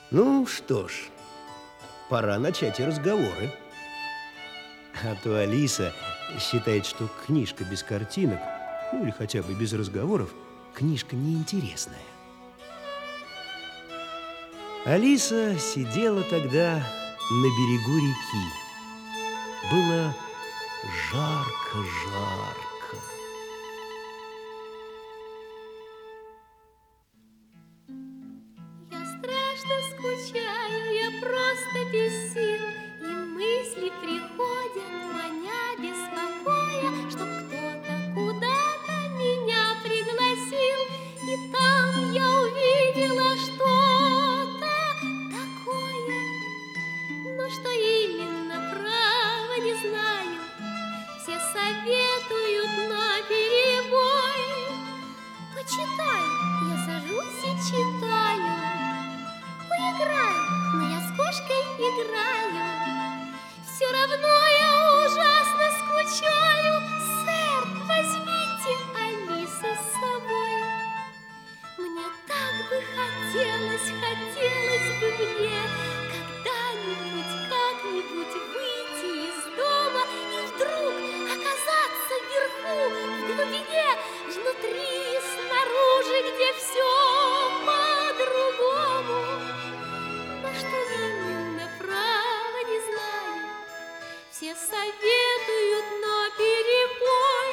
Ну что ж, пора начать и разговоры. А то Алиса считает, что книжка без картинок, ну или хотя бы без разговоров, книжка неинтересная. Алиса сидела тогда на берегу реки. Было жарко-жарко. Я страшно скучаю, я просто без сил, и мысли приходят, маня беспокоя, чтоб кто-то куда-то меня пригласил, и там я увидела что-то такое, но что именно, право не знаю. Все советуют наперебой. Почитай, я сажусь и читаю. Поиграй, но я с кошкой играю. Все равно я ужасно скучаю. Сэр, возьмите Алису с собой. Мне так бы хотелось бы мне когда-нибудь, как-нибудь выйти из дома и вдруг оказаться вверху, в глубине, внутри, снаружи, где все по-другому. Но что именно, право не знаю. Все советуют наперебой.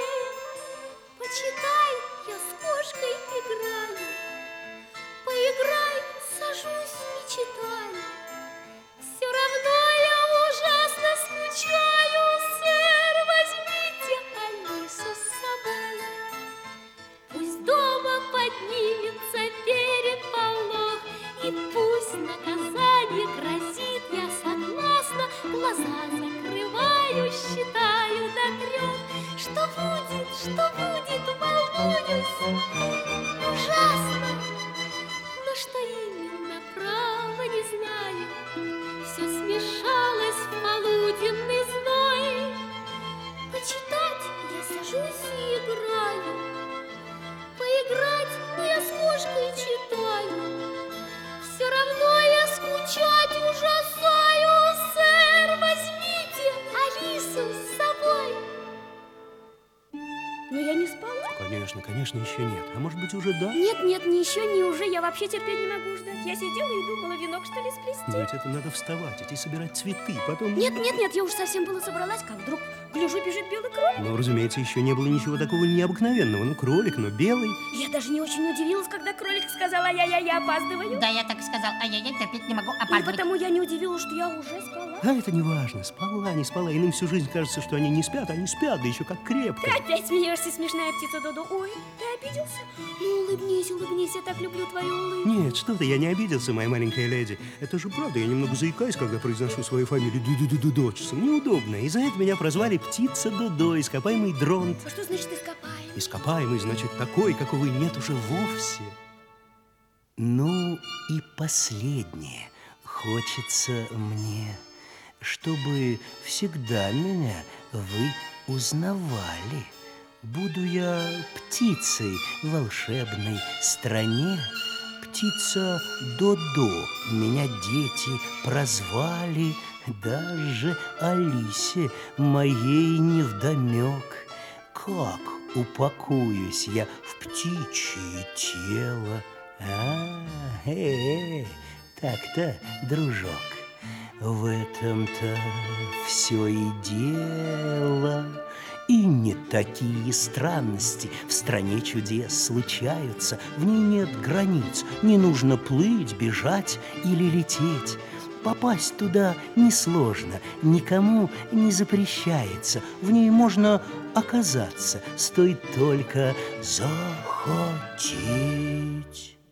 Почитай, я с кошкой играю. Поиграй, сажусь и читаю. Все равно я ужасно скучаю. Сэр, возьмите Алису с собой. Пусть дома поднимется переполох, и пусть наказание грозит, я согласна. Глаза закрываю, считаю до 3. Что будет, волнуюсь. Ужасно. Но что именно, право не знаю. Все смешалось в полуденный зной. Почитать я сажусь и играю. Поиграть, но я с кошкой читаю. Все равно я скучать ужасаю. Сэр, возьмите Алису с собой. Но я не спала? Конечно, еще нет. А может быть, уже да? Нет, не еще, не уже. Я вообще терпеть не могу ждать. Я сидела и думала, венок что ли сплести. Но ведь это надо вставать, идти собирать цветы, потом... Нет, я уже совсем была собралась, как вдруг гляжу, бежит белый кролик. Ну, разумеется, еще не было ничего такого необыкновенного. Ну, кролик, но белый. Я даже не очень удивилась, когда кролик сказал: ай-яй-яй, я опаздываю. Да, я так сказал, ай-яй-яй, терпеть не могу, И опаздывать. потому я не удивилась, что я уже спала. А это не важно, спала, не спала. Иным всю жизнь кажется, что они не спят, они спят, да еще как крепко. Ты опять смеешься, смешная птица Додо. Ой, ты обиделся? Ну, улыбнись, я так люблю твою улыбку. Нет, что ты, я не обиделся, моя маленькая леди. Это же правда, я немного заикаюсь, когда произношу свою фамилию Додочсон. Неудобно. И за это меня прозвали птица Додо, ископаемый дронт. А что значит ископаемый? Ископаемый, значит, такой, какого нет уже вовсе. Ну и последнее. Хочется мне, чтобы всегда меня вы узнавали. Буду я птицей в волшебной стране. Птица Додо меня дети прозвали. Даже Алисе моей невдомек. Как упакуюсь я в птичье тело? Так-то, дружок, в этом-то все и дело. И не такие странности в стране чудес случаются. В ней нет границ, не нужно плыть, бежать или лететь. Попасть туда несложно, никому не запрещается. В ней можно оказаться, стоит только захотеть.